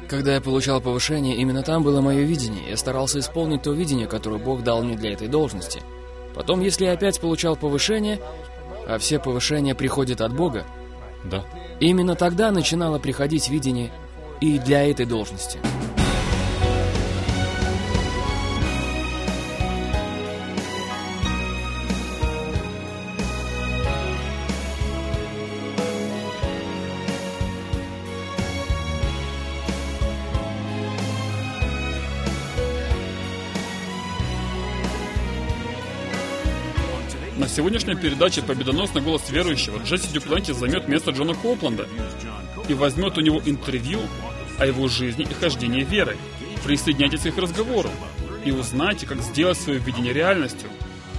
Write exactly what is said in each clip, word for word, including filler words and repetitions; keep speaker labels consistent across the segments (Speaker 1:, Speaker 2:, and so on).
Speaker 1: Когда я получал повышение, именно там было мое видение. Я старался исполнить то видение, которое Бог дал мне для этой должности. Потом, если я опять получал повышение, а все повышения приходят от Бога,
Speaker 2: Да.
Speaker 1: именно тогда начинало приходить видение и для этой должности.
Speaker 2: На сегодняшней передаче «Победоносный голос верующего» Джесси Дюплантис займет место Джона Копленда и возьмет у него интервью о его жизни и хождении верой. Присоединяйтесь к их разговору и узнайте, как сделать свое видение реальностью.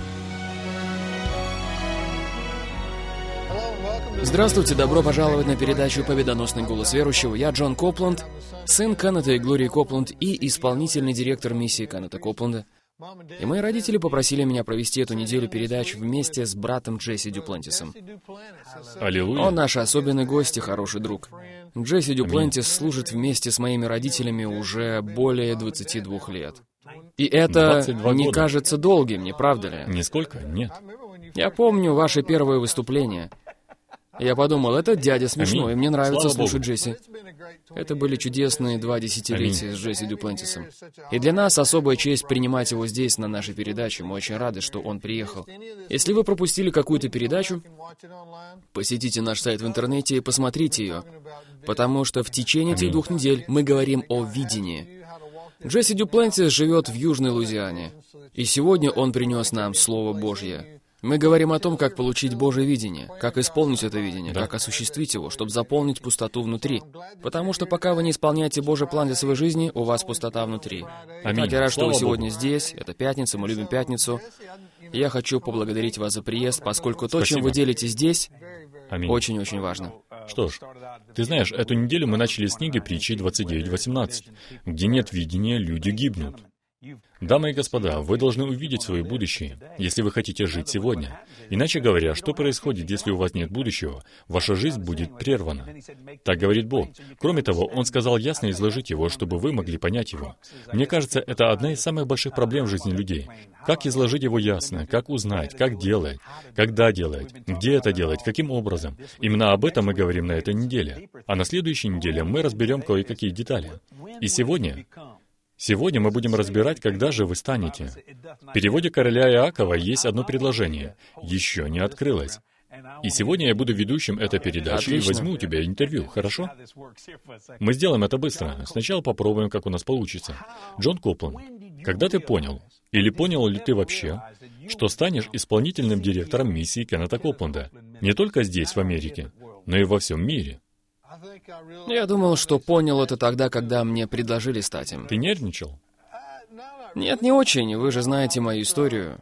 Speaker 1: Здравствуйте, добро пожаловать на передачу «Победоносный голос верующего». Я Джон Копленд, сын Кеннета и Глории Копленд и исполнительный директор миссии Кеннета Копленда. И мои родители попросили меня провести эту неделю передач вместе с братом Джесси Дюплантисом.
Speaker 2: Аллилуйя.
Speaker 1: Он наш особенный гость и хороший друг. Джесси Дюплантис служит вместе с моими родителями уже более двадцати двух лет. И это
Speaker 2: двадцать два
Speaker 1: не
Speaker 2: года.
Speaker 1: кажется долгим, не правда ли?
Speaker 2: Нисколько? Нет.
Speaker 1: Я помню ваше первое выступление. Я подумал, этот дядя смешной,
Speaker 2: Аминь.
Speaker 1: мне нравится
Speaker 2: Слава
Speaker 1: слушать
Speaker 2: Богу.
Speaker 1: Джесси. Это были чудесные два десятилетия
Speaker 2: Аминь.
Speaker 1: с Джесси Дюплантисом. И для нас особая честь принимать его здесь, на нашей передаче. Мы очень рады, что он приехал. Если вы пропустили какую-то передачу, посетите наш сайт в интернете и посмотрите ее. Потому что в течение этих
Speaker 2: Аминь.
Speaker 1: двух недель мы говорим о видении. Джесси Дюплантис живет в Южной Луизиане. И сегодня он принес нам Слово Божье. Мы говорим о том, как получить Божье видение, как исполнить это видение,
Speaker 2: Да.
Speaker 1: как осуществить его, чтобы заполнить пустоту внутри. Потому что пока вы не исполняете Божий план для своей жизни, у вас пустота внутри.
Speaker 2: Аминь.
Speaker 1: Так, я рад, что
Speaker 2: Слава
Speaker 1: вы сегодня
Speaker 2: Богу.
Speaker 1: здесь. Это пятница, мы любим пятницу. И я хочу поблагодарить вас за приезд, поскольку то, чем
Speaker 2: Спасибо.
Speaker 1: вы делитесь здесь,
Speaker 2: Аминь.
Speaker 1: очень-очень важно.
Speaker 2: Что ж, ты знаешь, эту неделю мы начали с книги притчи двадцать девять восемнадцать, где нет видения, люди гибнут. Дамы и господа, вы должны увидеть свое будущее, если вы хотите жить сегодня. Иначе говоря, что происходит, если у вас нет будущего? Ваша жизнь будет прервана. Так говорит Бог. Кроме того, Он сказал ясно изложить его, чтобы вы могли понять его. Мне кажется, это одна из самых больших проблем в жизни людей. Как изложить его ясно, как узнать, как делать, когда делать, где это делать, каким образом. Именно об этом мы говорим на этой неделе. А на следующей неделе мы разберем кое-какие детали. И сегодня... Сегодня мы будем разбирать, когда же вы станете. В переводе короля Иакова есть одно предложение «Еще не открылось». И сегодня я буду ведущим этой передачи и
Speaker 1: Отлично.
Speaker 2: возьму у тебя интервью, хорошо? Мы сделаем это быстро. Сначала попробуем, как у нас получится. Джон Копленд, когда ты понял, или понял ли ты вообще, что станешь исполнительным директором миссии Кеннета Копленда, не только здесь, в Америке, но и во всем мире?
Speaker 1: Я думал, что понял это тогда, когда мне предложили стать им.
Speaker 2: Ты нервничал?
Speaker 1: Нет, не очень. Вы же знаете мою историю.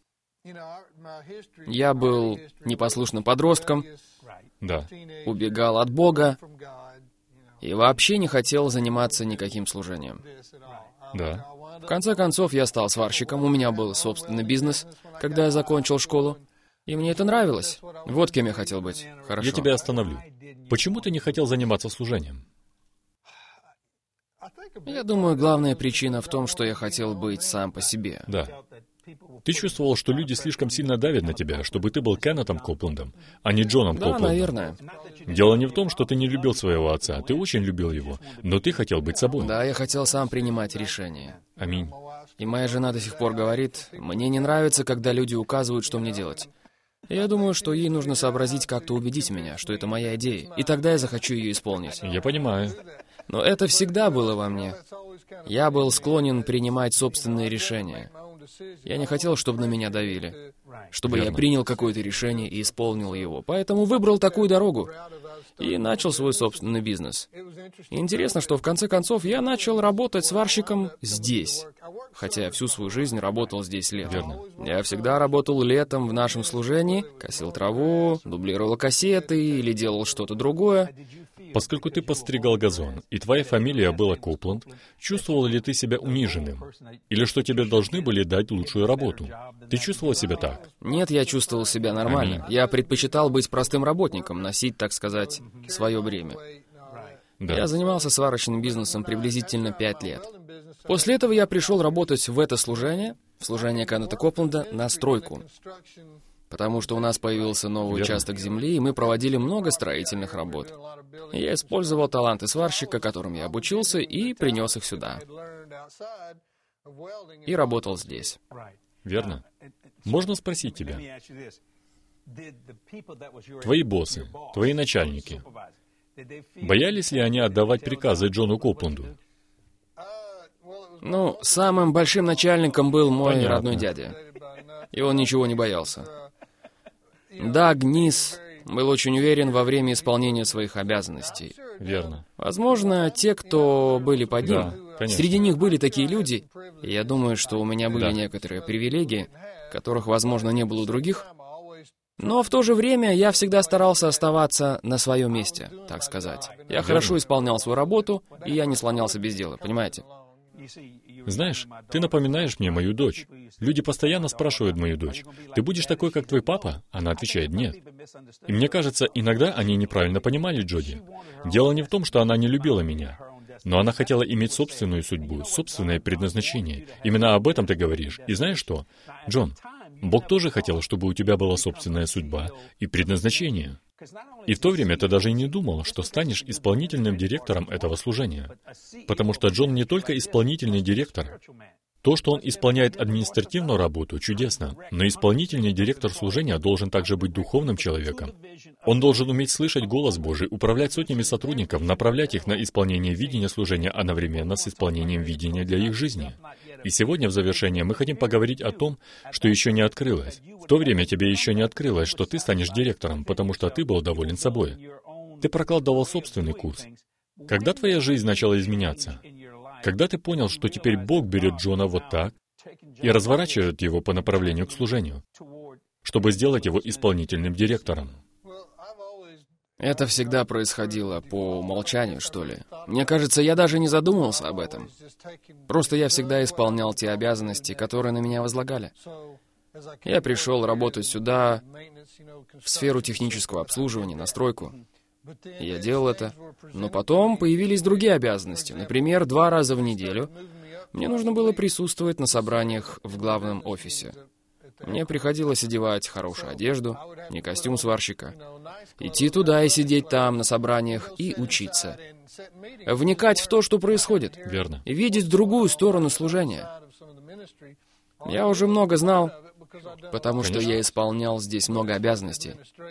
Speaker 1: Я был непослушным подростком,
Speaker 2: Да.
Speaker 1: убегал от Бога и вообще не хотел заниматься никаким служением.
Speaker 2: Да.
Speaker 1: В конце концов, я стал сварщиком, у меня был собственный бизнес, когда я закончил школу, и мне это нравилось. Вот кем я хотел быть. Хорошо.
Speaker 2: Я тебя остановлю. Почему ты не хотел заниматься служением?
Speaker 1: Я думаю, главная причина в том, что я хотел быть сам по себе.
Speaker 2: Да. Ты чувствовал, что люди слишком сильно давят на тебя, чтобы ты был Кеннетом Коплендом, а не Джоном
Speaker 1: Да,
Speaker 2: Коплендом.
Speaker 1: наверное.
Speaker 2: Дело не в том, что ты не любил своего отца, ты очень любил его, но ты хотел быть собой.
Speaker 1: Да, я хотел сам принимать решения.
Speaker 2: Аминь.
Speaker 1: И моя жена до сих пор говорит, мне не нравится, когда люди указывают, что мне делать. И я думаю, что ей нужно сообразить, как-то убедить меня, что это моя идея, и тогда я захочу ее исполнить.
Speaker 2: Я понимаю.
Speaker 1: Но это всегда было во мне. Я был склонен принимать собственные решения. Я не хотел, чтобы на меня давили, чтобы
Speaker 2: Верно.
Speaker 1: я принял какое-то решение и исполнил его. Поэтому выбрал такую дорогу и начал свой собственный бизнес. И интересно, что в конце концов я начал работать сварщиком здесь, хотя я всю свою жизнь работал здесь летом.
Speaker 2: Верно.
Speaker 1: Я всегда работал летом в нашем служении, косил траву, дублировал кассеты или делал что-то другое.
Speaker 2: Поскольку ты подстригал газон, и твоя фамилия была Копленд, чувствовал ли ты себя униженным? Или что тебе должны были дать лучшую работу? Ты чувствовал себя так?
Speaker 1: Нет, я чувствовал себя нормально.
Speaker 2: Аминь.
Speaker 1: Я предпочитал быть простым работником, носить, так сказать, свое бремя.
Speaker 2: Да.
Speaker 1: Я занимался сварочным бизнесом приблизительно пять лет. После этого я пришел работать в это служение, в служение Кеннета Копленда, на стройку. Потому что у нас появился новый
Speaker 2: Верно.
Speaker 1: участок земли, и мы проводили много строительных работ. И я использовал таланты сварщика, которым я обучился, и принес их сюда. И работал здесь.
Speaker 2: Верно. Можно спросить тебя? Твои боссы, твои начальники, боялись ли они отдавать приказы Джону Копленду?
Speaker 1: Ну, самым большим начальником был мой
Speaker 2: Понятно.
Speaker 1: родной дядя. И он ничего не боялся. Даг Нис был очень уверен во время исполнения своих обязанностей.
Speaker 2: Верно.
Speaker 1: Возможно, те, кто были под ним,
Speaker 2: Да, конечно.
Speaker 1: среди них были такие люди, и я думаю, что у меня были
Speaker 2: Да.
Speaker 1: некоторые привилегии, которых, возможно, не было у других, но в то же время я всегда старался оставаться на своем месте, так сказать. Я хорошо исполнял свою работу, и я не слонялся без дела, понимаете?
Speaker 2: Знаешь, ты напоминаешь мне мою дочь. Люди постоянно спрашивают мою дочь, «Ты будешь такой, как твой папа?» Она отвечает «нет». И мне кажется, иногда они неправильно понимали Джоди. Дело не в том, что она не любила меня, но она хотела иметь собственную судьбу, собственное предназначение. Именно об этом ты говоришь. И знаешь что, Джон, Бог тоже хотел, чтобы у тебя была собственная судьба и предназначение. И в то время ты даже и не думал, что станешь исполнительным директором этого служения. Потому что Джон не только исполнительный директор. То, что он исполняет административную работу, чудесно. Но исполнительный директор служения должен также быть духовным человеком. Он должен уметь слышать голос Божий, управлять сотнями сотрудников, направлять их на исполнение видения служения одновременно с исполнением видения для их жизни. И сегодня в завершение мы хотим поговорить о том, что еще не открылось. В то время тебе еще не открылось, что ты станешь директором, потому что ты был доволен собой. Ты прокладывал собственный курс. Когда твоя жизнь начала изменяться? Когда ты понял, что теперь Бог берет Джона вот так и разворачивает его по направлению к служению, чтобы сделать его исполнительным директором?
Speaker 1: Это всегда происходило по умолчанию, что ли. Мне кажется, я даже не задумывался об этом. Просто я всегда исполнял те обязанности, которые на меня возлагали. Я пришел работать сюда, в сферу технического обслуживания, на стройку. И я делал это. Но потом появились другие обязанности. Например, два раза в неделю мне нужно было присутствовать на собраниях в главном офисе. Мне приходилось одевать хорошую одежду, не костюм сварщика, идти туда и сидеть там, на собраниях, и учиться. Вникать в то, что происходит.
Speaker 2: Верно.
Speaker 1: И видеть другую сторону служения. Я уже много знал, потому что
Speaker 2: Конечно.
Speaker 1: я исполнял здесь много обязанностей.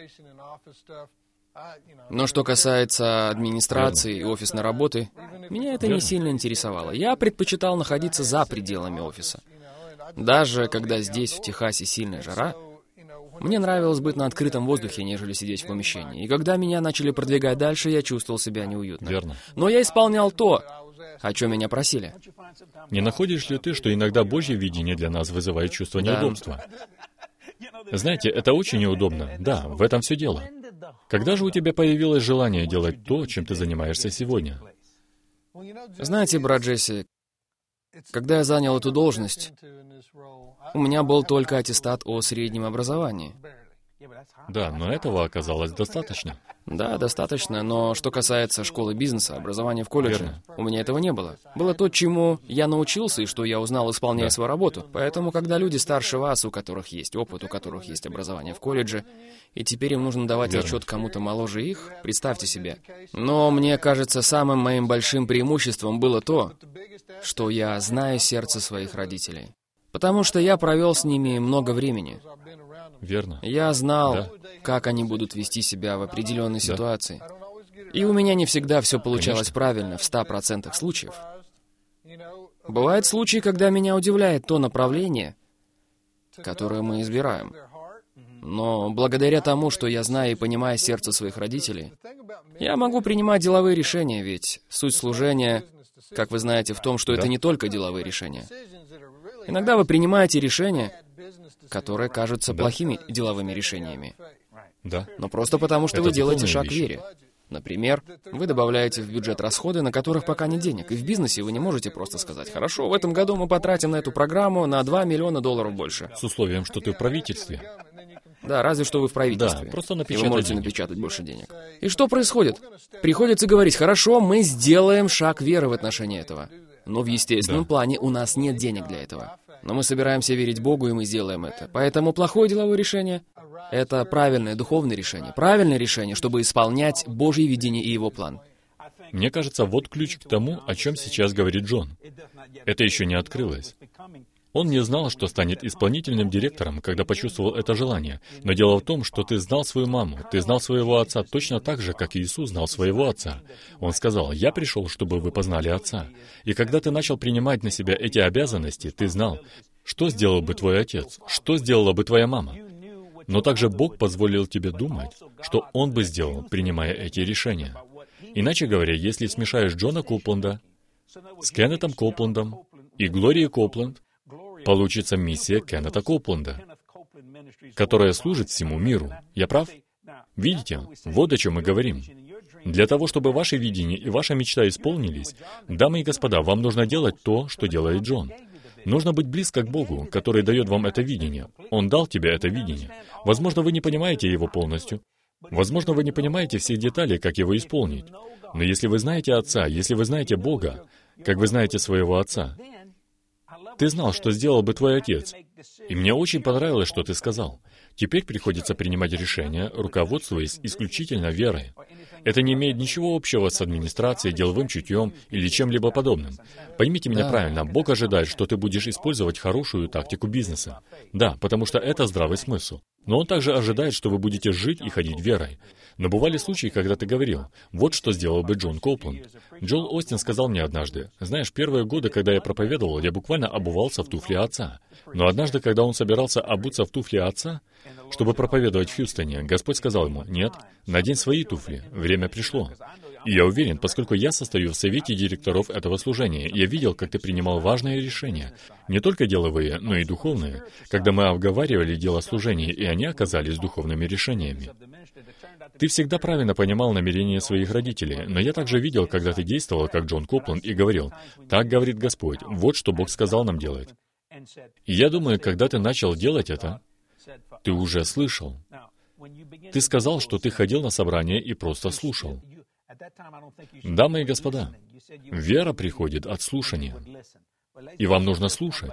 Speaker 1: Но что касается администрации и офисной работы, меня это
Speaker 2: Верно.
Speaker 1: не сильно интересовало. Я предпочитал находиться за пределами офиса. Даже когда здесь, в Техасе, сильная жара, мне нравилось быть на открытом воздухе, нежели сидеть в помещении. И когда меня начали продвигать дальше, я чувствовал себя неуютно.
Speaker 2: Верно.
Speaker 1: Но я исполнял то, о чем меня просили.
Speaker 2: Не находишь ли ты, что иногда Божье видение для нас вызывает чувство
Speaker 1: Да.
Speaker 2: неудобства? Знаете, это очень неудобно. Да, в этом все дело. Когда же у тебя появилось желание делать то, чем ты занимаешься сегодня?
Speaker 1: Знаете, брат Джесси, когда я занял эту должность, у меня был только аттестат о среднем образовании.
Speaker 2: Да, но этого оказалось достаточно.
Speaker 1: Да, достаточно, но что касается школы бизнеса, образования в колледже,
Speaker 2: Верно.
Speaker 1: у меня этого не было. Было то, чему я научился и что я узнал, исполняя
Speaker 2: Да.
Speaker 1: свою работу. Поэтому, когда люди старше вас, у которых есть опыт, у которых есть образование в колледже, и теперь им нужно давать
Speaker 2: Верно.
Speaker 1: отчет кому-то моложе их, представьте себе. Но мне кажется, самым моим большим преимуществом было то, что я знаю сердце своих родителей. Потому что я провел с ними много времени.
Speaker 2: Верно.
Speaker 1: Я знал,
Speaker 2: Да.
Speaker 1: как они будут вести себя в определенной ситуации. И у меня не всегда все получалось
Speaker 2: Конечно.
Speaker 1: правильно в ста процентах случаев. Бывают случаи, когда меня удивляет то направление, которое мы избираем. Но благодаря тому, что я знаю и понимаю сердце своих родителей, я могу принимать деловые решения, ведь суть служения, как вы знаете, в том, что
Speaker 2: Да.
Speaker 1: это не только деловые решения. Иногда вы принимаете решения, которые кажутся
Speaker 2: Да.
Speaker 1: плохими деловыми решениями,
Speaker 2: Да.
Speaker 1: но просто потому, что
Speaker 2: Это
Speaker 1: вы делаете
Speaker 2: духовные
Speaker 1: шаг к
Speaker 2: вещи.
Speaker 1: вере. Например, вы добавляете в бюджет расходы, на которых пока нет денег. И в бизнесе вы не можете просто сказать: «Хорошо, в этом году мы потратим на эту программу на два миллиона долларов больше».
Speaker 2: С условием, что ты в правительстве.
Speaker 1: Да, разве что вы в правительстве.
Speaker 2: Да, просто
Speaker 1: и
Speaker 2: напечатать
Speaker 1: вы можете
Speaker 2: денег.
Speaker 1: напечатать больше денег. И что происходит? Приходится говорить: хорошо, мы сделаем шаг веры в отношении этого. Но в естественном
Speaker 2: Да.
Speaker 1: плане у нас нет денег для этого. Но мы собираемся верить Богу, и мы сделаем это. Поэтому плохое деловое решение — это правильное духовное решение. Правильное решение, чтобы исполнять Божье видение и Его план.
Speaker 2: Мне кажется, вот ключ к тому, о чем сейчас говорит Джон. Это еще не открылось. Он не знал, что станет исполнительным директором, когда почувствовал это желание. Но дело в том, что ты знал свою маму, ты знал своего отца точно так же, как Иисус знал своего отца. Он сказал: «Я пришел, чтобы вы познали отца». И когда ты начал принимать на себя эти обязанности, ты знал, что сделал бы твой отец, что сделала бы твоя мама. Но также Бог позволил тебе думать, что Он бы сделал, принимая эти решения. Иначе говоря, если смешаешь Джона Коупленда с Кеннетом Коуплендом и Глорией Коупленд, получится миссия Кеннета Коупленда, которая служит всему миру. Я прав? Видите, вот о чем мы говорим. Для того, чтобы ваше видение и ваша мечта исполнились, дамы и господа, вам нужно делать то, что делает Джон. Нужно быть близко к Богу, который дает вам это видение. Он дал тебе это видение. Возможно, вы не понимаете его полностью. Возможно, вы не понимаете всех деталей, как его исполнить. Но если вы знаете Отца, если вы знаете Бога, как вы знаете своего Отца, ты знал, что сделал бы твой отец. И мне очень понравилось, что ты сказал. Теперь приходится принимать решения, руководствуясь исключительно верой. Это не имеет ничего общего с администрацией, деловым чутьем или чем-либо подобным. Поймите меня
Speaker 1: Да.
Speaker 2: правильно, Бог ожидает, что ты будешь использовать хорошую тактику бизнеса. Да, потому что это здравый смысл. Но Он также ожидает, что вы будете жить и ходить верой. Но бывали случаи, когда ты говорил: «Вот что сделал бы Джон Коупленд». Джоэл Остин сказал мне однажды: «Знаешь, первые годы, когда я проповедовал, я буквально обувался в туфли отца. Но однажды, когда он собирался обуться в туфли отца, чтобы проповедовать в Хьюстоне, Господь сказал ему: «Нет, надень свои туфли, время пришло». И я уверен, поскольку я состою в совете директоров этого служения, я видел, как ты принимал важные решения, не только деловые, но и духовные, когда мы обговаривали дело служения, и они оказались духовными решениями. Ты всегда правильно понимал намерения своих родителей, но я также видел, когда ты действовал, как Джон Коупленд, и говорил: «Так говорит Господь, вот что Бог сказал нам делать». И я думаю, когда ты начал делать это, ты уже слышал. Ты сказал, что ты ходил на собрание и просто слушал. Дамы и господа, вера приходит от слушания. И вам нужно слушать.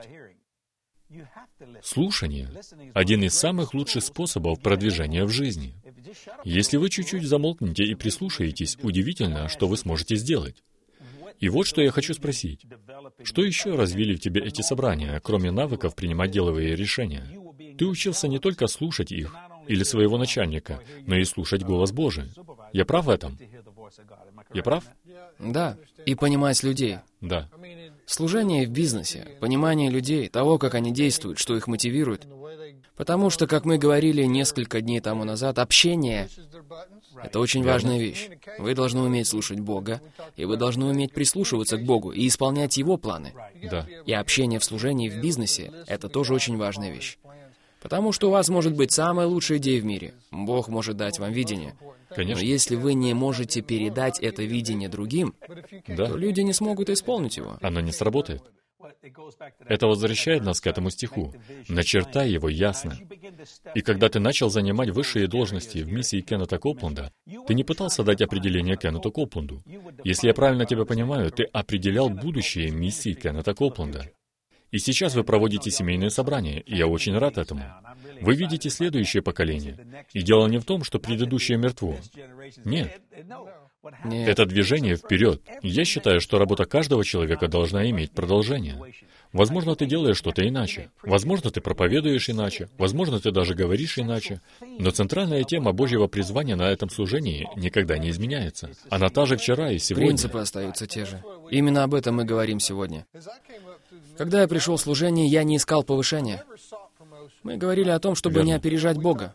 Speaker 2: Слушание — один из самых лучших способов продвижения в жизни. Если вы чуть-чуть замолкнете и прислушаетесь, удивительно, что вы сможете сделать. И вот что я хочу спросить. Что еще развили в тебе эти собрания, кроме навыков принимать деловые решения? Ты учился не только слушать их, или своего начальника, но и слушать голос Божий. Я прав в этом? Я прав?
Speaker 1: Да, и понимать людей.
Speaker 2: Да.
Speaker 1: Служение в бизнесе, понимание людей, того, как они действуют, что их мотивирует. Потому что, как мы говорили несколько дней тому назад, общение — это очень важная вещь. Вы должны уметь слушать Бога, и вы должны уметь прислушиваться к Богу и исполнять Его планы.
Speaker 2: Да.
Speaker 1: И общение в служении в бизнесе — это тоже очень важная вещь. Потому что у вас может быть самая лучшая идея в мире. Бог может дать вам видение.
Speaker 2: Конечно.
Speaker 1: Но если вы не можете передать это видение другим,
Speaker 2: Да.
Speaker 1: то люди не смогут исполнить его.
Speaker 2: Оно не сработает. Это возвращает нас к этому стиху. «Начертай его ясно». И когда ты начал занимать высшие должности в миссии Кеннета Коупленда, ты не пытался дать определение Кеннету Коупленду. Если я правильно тебя понимаю, ты определял будущее миссии Кеннета Коупленда. И сейчас вы проводите семейные собрания, и я очень рад этому. Вы видите следующее поколение. И дело не в том, что предыдущее мертво. Нет.
Speaker 1: Нет.
Speaker 2: Это движение вперед. Я считаю, что работа каждого человека должна иметь продолжение. Возможно, ты делаешь что-то иначе. Возможно, ты проповедуешь иначе. Возможно, ты даже говоришь иначе. Но центральная тема Божьего призвания на этом служении никогда не изменяется. Она та же вчера и сегодня.
Speaker 1: Принципы остаются те же. Именно об этом мы говорим сегодня. Когда я пришел в служение, я не искал повышения. Мы говорили о том, чтобы
Speaker 2: Верно.
Speaker 1: не опережать Бога.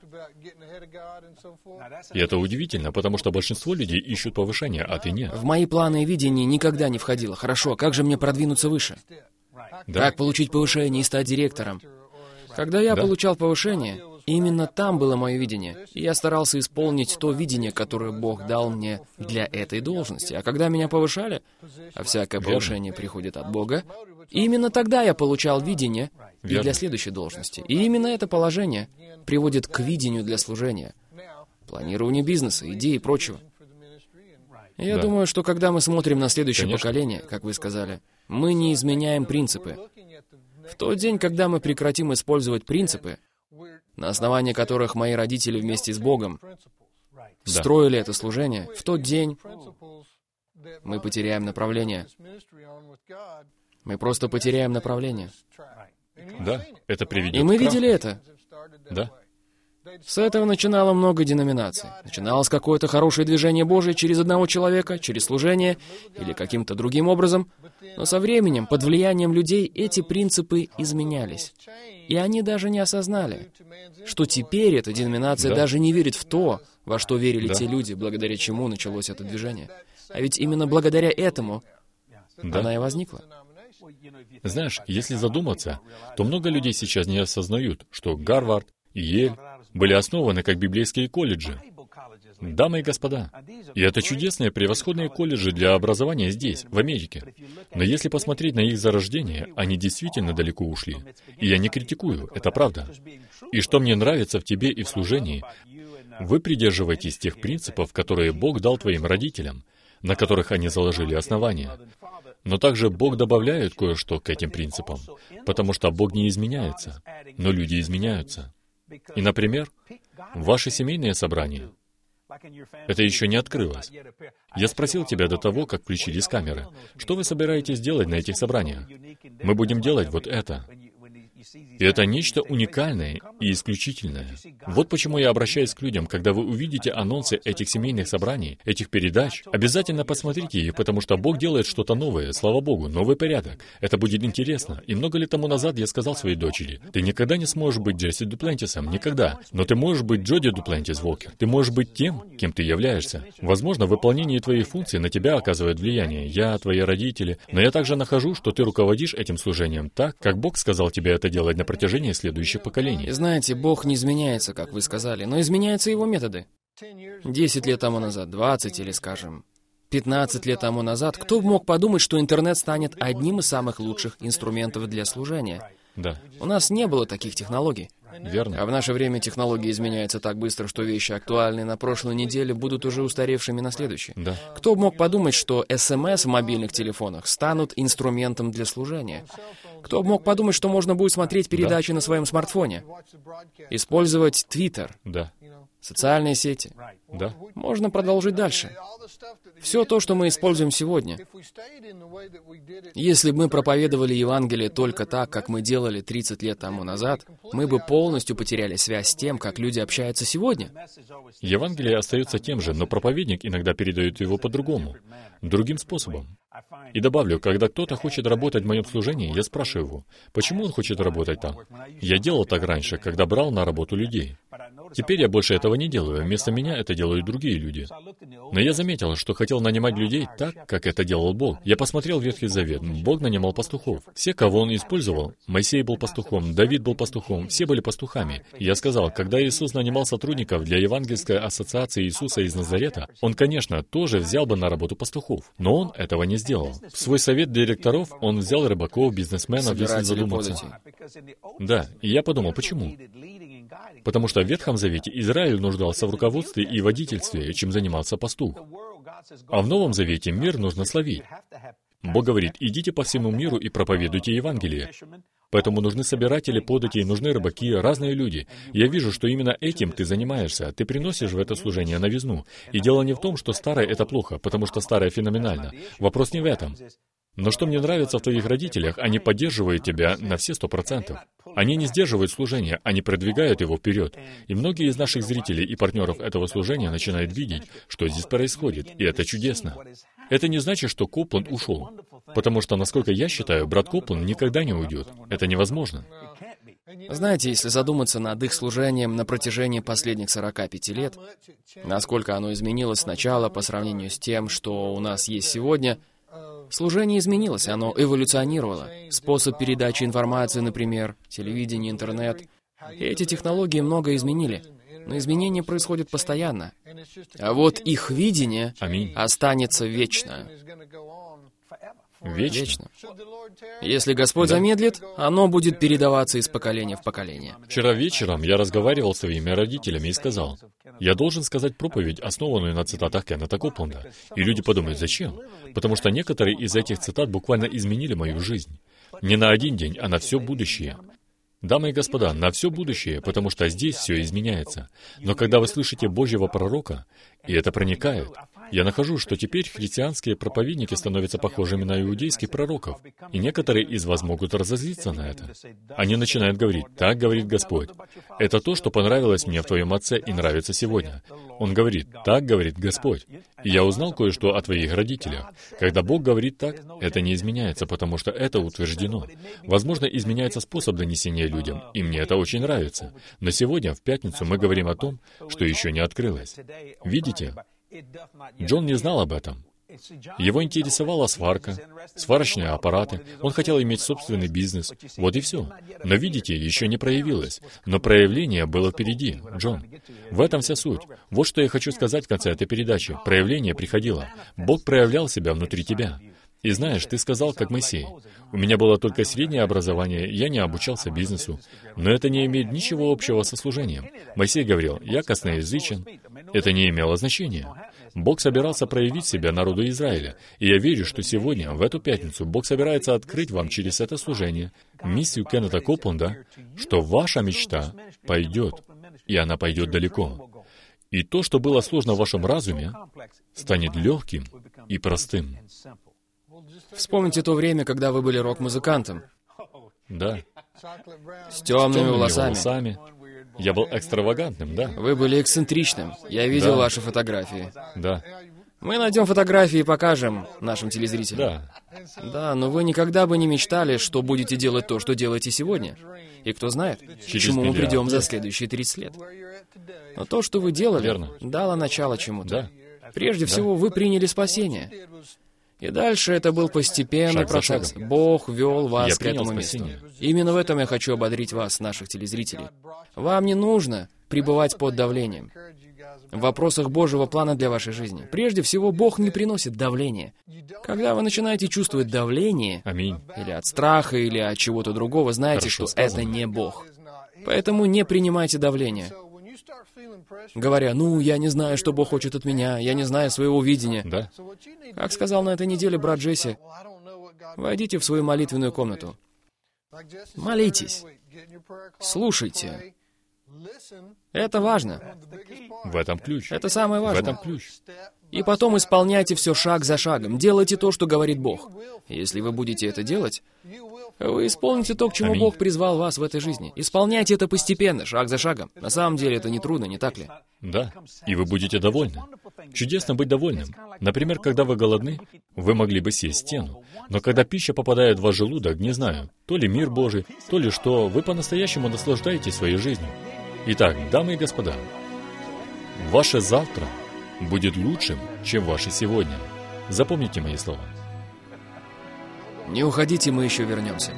Speaker 2: И это удивительно, потому что большинство людей ищут повышения, а ты нет.
Speaker 1: В мои планы и видения никогда не входило. Хорошо, как же мне продвинуться выше?
Speaker 2: Да.
Speaker 1: Как получить повышение и стать директором? Когда я
Speaker 2: Да.
Speaker 1: получал повышение, Именно там было мое видение. И я старался исполнить то видение, которое Бог дал мне для этой должности. А когда меня повышали, а всякое повышение приходит от Бога, именно тогда я получал видение и
Speaker 2: Верно.
Speaker 1: для следующей должности. И именно это положение приводит к видению для служения, планированию бизнеса, идей и прочего. Я
Speaker 2: Да.
Speaker 1: думаю, что когда мы смотрим на следующее
Speaker 2: Конечно.
Speaker 1: поколение, как вы сказали, мы не изменяем принципы. В тот день, когда мы прекратим использовать принципы, на основании которых мои родители вместе с Богом
Speaker 2: Да.
Speaker 1: строили это служение, в тот день мы потеряем направление. Мы просто потеряем направление.
Speaker 2: Да, это приведет
Speaker 1: И мы
Speaker 2: к краху.
Speaker 1: видели это.
Speaker 2: Да.
Speaker 1: С этого начинало много деноминаций. Начиналось какое-то хорошее движение Божие через одного человека, через служение или каким-то другим образом. Но со временем, под влиянием людей, эти принципы изменялись. И они даже не осознали, что теперь эта деноминация
Speaker 2: Да.
Speaker 1: даже не верит в то, во что верили
Speaker 2: Да.
Speaker 1: те люди, благодаря чему началось это движение. А ведь именно благодаря этому
Speaker 2: Да.
Speaker 1: она и возникла.
Speaker 2: Знаешь, если задуматься, то много людей сейчас не осознают, что Гарвард и Йель были основаны как библейские колледжи. Дамы и господа, и это чудесные, превосходные колледжи для образования здесь, в Америке. Но если посмотреть на их зарождение, они действительно далеко ушли. И я не критикую, это правда. И что мне нравится в тебе и в служении, вы придерживаетесь тех принципов, которые Бог дал твоим родителям, на которых они заложили основания. Но также Бог добавляет кое-что к этим принципам, потому что Бог не изменяется, но люди изменяются. И, например, ваши семейные собрания. Это еще не открылось. Я спросил тебя до того, как включились камеры. Что вы собираетесь делать на этих собраниях? Мы будем делать вот это. И это нечто уникальное и исключительное. Вот почему я обращаюсь к людям, когда вы увидите анонсы этих семейных собраний, этих передач, обязательно посмотрите их, потому что Бог делает что-то новое, слава Богу, новый порядок. Это будет интересно. И много лет тому назад я сказал своей дочери, ты никогда не сможешь быть Джесси Дуплантисом, никогда. Но ты можешь быть Джоди Дуплантис, Волкер. Ты можешь быть тем, кем ты являешься. Возможно, выполнение твоих функций на тебя оказывает влияние. Я, твои родители. Но я также нахожу, что ты руководишь этим служением так, как Бог сказал тебе это делать на протяжении следующих поколений.
Speaker 1: И знаете, Бог не изменяется, как вы сказали, но изменяются Его методы. Десять лет тому назад, двадцать или, скажем, пятнадцать лет тому назад, кто бы мог подумать, что интернет станет одним из самых лучших инструментов для служения?
Speaker 2: Да,
Speaker 1: У нас не было таких технологий.
Speaker 2: верно.
Speaker 1: А в наше время технологии изменяются так быстро, что вещи, актуальные на прошлой неделе, будут уже устаревшими на следующей.
Speaker 2: Да,
Speaker 1: Кто бы мог подумать, что эс эм эс в мобильных телефонах станут инструментом для служения? Кто бы мог подумать, что можно будет смотреть передачи на своем смартфоне? Использовать Twitter,
Speaker 2: да,
Speaker 1: социальные сети.
Speaker 2: да,
Speaker 1: Можно продолжить дальше. Все то, что мы используем сегодня. Если бы мы проповедовали Евангелие только так, как мы делали тридцать лет тому назад, мы бы полностью потеряли связь с тем, как люди общаются сегодня.
Speaker 2: Евангелие остается тем же, но проповедник иногда передает его по-другому, другим способом. И добавлю, когда кто-то хочет работать в моем служении, я спрашиваю его, почему он хочет работать там? Я делал так раньше, когда брал на работу людей. Теперь я больше этого не делаю, вместо меня это делают другие люди. Но я заметил, что хотел нанимать людей так, как это делал Бог. Я посмотрел Ветхий Завет, Бог нанимал пастухов. Все, кого Он использовал, Моисей был пастухом, Давид был пастухом, все были пастухами. И я сказал, когда Иисус нанимал сотрудников для Евангельской ассоциации Иисуса из Назарета, Он, конечно, тоже взял бы на работу пастухов, но Он этого не сделал. В свой совет директоров Он взял рыбаков, бизнесменов, если
Speaker 1: Собиратели
Speaker 2: задуматься.
Speaker 1: податей.
Speaker 2: Да, и я подумал, почему? Потому что в Ветхом Завете Израиль нуждался в руководстве и водительстве, чем занимался пастух. А в Новом Завете мир нужно словить. Бог говорит, идите по всему миру и проповедуйте Евангелие. Поэтому нужны собиратели податей, нужны рыбаки, разные люди. Я вижу, что именно этим ты занимаешься. Ты приносишь в это служение новизну. И дело не в том, что старое — это плохо, потому что старое феноменально. Вопрос не в этом. Но что мне нравится в твоих родителях, они поддерживают тебя на все сто процентов. Они не сдерживают служение, они продвигают его вперед. И многие из наших зрителей и партнеров этого служения начинают видеть, что здесь происходит, и это чудесно. Это не значит, что Копланд ушел. Потому что, насколько я считаю, брат Копланд никогда не уйдет. Это невозможно.
Speaker 1: Знаете, если задуматься над их служением на протяжении последних сорока пяти лет, насколько оно изменилось сначала по сравнению с тем, что у нас есть сегодня, служение изменилось, оно эволюционировало. Способ передачи информации, например, телевидение, интернет. И эти технологии много изменили. Но изменения происходят постоянно. А вот их видение
Speaker 2: Аминь.
Speaker 1: останется вечно.
Speaker 2: Вечно.
Speaker 1: Вечно. Если Господь замедлит, оно будет передаваться из поколения в поколение.
Speaker 2: Вчера вечером я разговаривал с своими родителями и сказал, я должен сказать проповедь, основанную на цитатах Кеннета Копленда. И люди подумают, зачем? Потому что некоторые из этих цитат буквально изменили мою жизнь. Не на один день, а на все будущее. Дамы и господа, на все будущее, потому что здесь все изменяется. Но когда вы слышите Божьего пророка, и это проникает, я нахожу, что теперь христианские проповедники становятся похожими на иудейских пророков, и некоторые из вас могут разозлиться на это. Они начинают говорить, «Так говорит Господь». Это то, что понравилось мне в твоем отце и нравится сегодня. Он говорит, «Так говорит Господь». И я узнал кое-что о твоих родителях. Когда Бог говорит так, это не изменяется, потому что это утверждено. Возможно, изменяется способ донесения людям, и мне это очень нравится. Но сегодня, в пятницу, мы говорим о том, что еще не открылось. Видите? Джон не знал об этом. Его интересовала сварка, сварочные аппараты, он хотел иметь собственный бизнес, вот и все. Но видите, еще не проявилось. Но проявление было впереди, Джон. В этом вся суть. Вот что я хочу сказать в конце этой передачи. Проявление приходило. Бог проявлял себя внутри тебя. И знаешь, ты сказал, как Моисей, «У меня было только среднее образование, я не обучался бизнесу». Но это не имеет ничего общего со служением. Моисей говорил, «Я косноязычен». Это не имело значения. Бог собирался проявить себя народу Израиля. И я верю, что сегодня, в эту пятницу, Бог собирается открыть вам через это служение миссию Кеннета Копленда, что ваша мечта пойдет, и она пойдет далеко. И то, что было сложно в вашем разуме, станет легким и простым.
Speaker 1: Вспомните то время, когда вы были рок-музыкантом.
Speaker 2: Да.
Speaker 1: С темными
Speaker 2: Темными
Speaker 1: волосами.
Speaker 2: волосами. Я был экстравагантным, да.
Speaker 1: Вы были эксцентричным. Я видел
Speaker 2: Да.
Speaker 1: ваши фотографии.
Speaker 2: Да.
Speaker 1: Мы найдем фотографии и покажем нашим телезрителям.
Speaker 2: Да.
Speaker 1: Да, но вы никогда бы не мечтали, что будете делать то, что делаете сегодня. И кто знает, к
Speaker 2: Через
Speaker 1: чему мы
Speaker 2: миллиард
Speaker 1: придем за
Speaker 2: лет.
Speaker 1: следующие тридцать лет. Но то, что вы делали,
Speaker 2: Верно.
Speaker 1: дало начало чему-то.
Speaker 2: Да.
Speaker 1: Прежде
Speaker 2: Да.
Speaker 1: всего, вы приняли спасение. И дальше это был постепенный
Speaker 2: Шаг за
Speaker 1: процесс.
Speaker 2: шагом.
Speaker 1: Бог вел вас
Speaker 2: Я
Speaker 1: к
Speaker 2: принял
Speaker 1: этому месту.
Speaker 2: спасение.
Speaker 1: Именно в этом я хочу ободрить вас, наших телезрителей. Вам не нужно пребывать под давлением. В вопросах Божьего плана для вашей жизни. Прежде всего, Бог не приносит давления. Когда вы начинаете чувствовать давление,
Speaker 2: Аминь.
Speaker 1: или от страха, или от чего-то другого, знайте,
Speaker 2: Хорошо
Speaker 1: что
Speaker 2: сказано.
Speaker 1: это не Бог. Поэтому не принимайте давление. Говоря, ну, я не знаю, что Бог хочет от меня, я не знаю своего видения.
Speaker 2: Да.
Speaker 1: Как сказал на этой неделе брат Джесси, войдите в свою молитвенную комнату. Молитесь. Слушайте. Это важно.
Speaker 2: В этом ключ.
Speaker 1: Это самое
Speaker 2: В
Speaker 1: важное.
Speaker 2: этом ключ.
Speaker 1: И потом исполняйте все шаг за шагом. Делайте то, что говорит Бог. Если вы будете это делать, вы исполните то, к чему
Speaker 2: Аминь.
Speaker 1: Бог призвал вас в этой жизни. Исполняйте это постепенно, шаг за шагом. На самом деле это не трудно, не так ли?
Speaker 2: Да. И вы будете довольны. Чудесно быть довольным. Например, когда вы голодны, вы могли бы съесть стену. Но когда пища попадает в ваш желудок, не знаю, то ли мир Божий, то ли что, вы по-настоящему наслаждаетесь своей жизнью. Итак, дамы и господа, ваше завтра будет лучшим, чем ваше сегодня. Запомните мои слова.
Speaker 1: Не уходите, мы еще вернемся.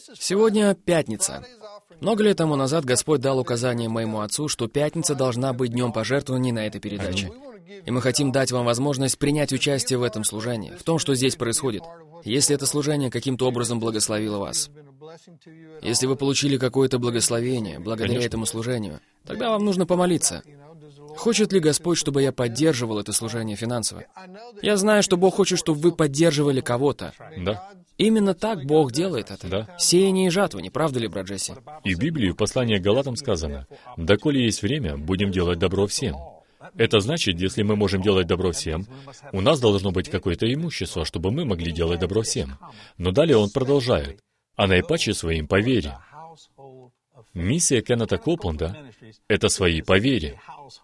Speaker 1: Сегодня пятница. Много лет тому назад Господь дал указание моему отцу, что пятница должна быть днем пожертвований на этой передаче. И мы хотим дать вам возможность принять участие в этом служении, в том, что здесь происходит. Если это служение каким-то образом благословило вас, если вы получили какое-то благословение благодаря
Speaker 2: Конечно.
Speaker 1: этому служению, тогда вам нужно помолиться. Хочет ли Господь, чтобы я поддерживал это служение финансово? Я знаю, что Бог хочет, чтобы вы поддерживали кого-то.
Speaker 2: Да.
Speaker 1: Именно так Бог делает это.
Speaker 2: Да.
Speaker 1: Сеяние и жатва, не правда ли, брат Джесси?
Speaker 2: И в Библии в послании к Галатам сказано: «Доколе есть время, будем делать добро всем». Это значит, если мы можем делать добро всем, у нас должно быть какое-то имущество, чтобы мы могли делать добро всем. Но далее он продолжает: «А наипаче своим по вере». Миссия Кеннета Копленда — это свои по вере.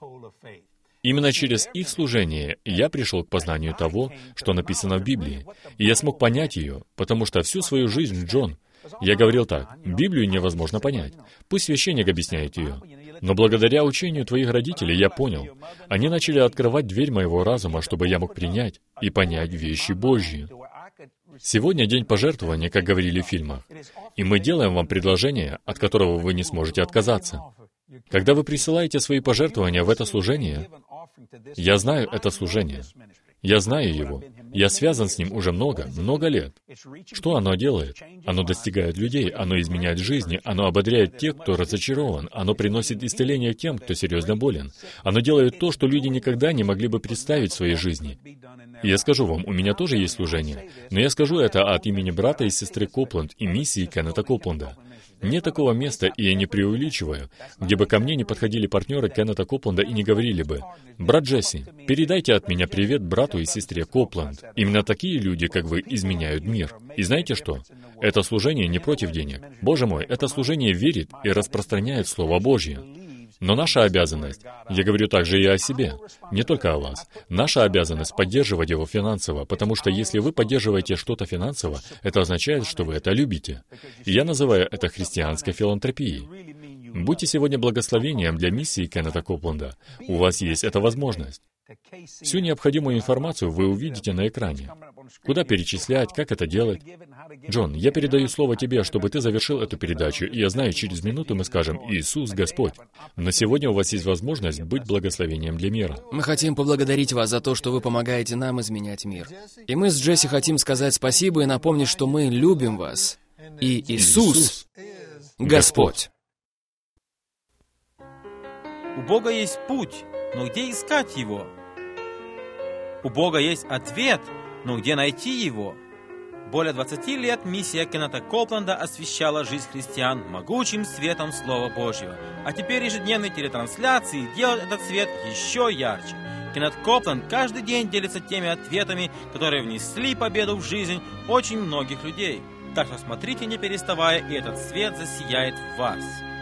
Speaker 2: Именно через их служение я пришел к познанию того, что написано в Библии, и я смог понять ее, потому что всю свою жизнь, Джон, я говорил так: Библию невозможно понять, пусть священник объясняет ее. Но благодаря учению твоих родителей я понял, они начали открывать дверь моего разума, чтобы я мог принять и понять вещи Божьи. Сегодня день пожертвования, как говорили в фильмах, и мы делаем вам предложение, от которого вы не сможете отказаться. Когда вы присылаете свои пожертвования в это служение, я знаю это служение. Я знаю его. Я связан с ним уже много, много лет. Что оно делает? Оно достигает людей, оно изменяет жизни, оно ободряет тех, кто разочарован, оно приносит исцеление тем, кто серьезно болен. Оно делает то, что люди никогда не могли бы представить в своей жизни. И я скажу вам, у меня тоже есть служение, но я скажу это от имени брата и сестры Копленд и миссии Кеннета Копленда. Нет такого места, и я не преувеличиваю, где бы ко мне не подходили партнеры Кеннета Копленда и не говорили бы: «Брат Джесси, передайте от меня привет брату и сестре Копленд». Именно такие люди, как вы, изменяют мир. И знаете что? Это служение не против денег. Боже мой, это служение верит и распространяет Слово Божье. Но наша обязанность, я говорю также и о себе, не только о вас, наша обязанность поддерживать его финансово, потому что если вы поддерживаете что-то финансово, это означает, что вы это любите. И я называю это христианской филантропией. Будьте сегодня благословением для миссии Кеннета Копленда. У вас есть эта возможность. Всю необходимую информацию вы увидите на экране. Куда перечислять, как это делать. Джон, я передаю слово тебе, чтобы ты завершил эту передачу, и я знаю, через минуту мы скажем: «Иисус Господь». Но сегодня у вас есть возможность быть благословением для мира.
Speaker 1: Мы хотим поблагодарить вас за то, что вы помогаете нам изменять мир. И мы с Джесси хотим сказать спасибо и напомнить, что мы любим вас. И Иисус, Господь.
Speaker 3: У Бога есть путь, но где искать его? У Бога есть ответ, но где найти его? Более двадцати лет миссия Кеннета Копленда освещала жизнь христиан могучим светом Слова Божьего. А теперь ежедневные трансляции делают этот свет еще ярче. Кеннет Копленд каждый день делится теми ответами, которые внесли победу в жизнь очень многих людей. Так что смотрите, не переставая, и этот свет засияет в вас.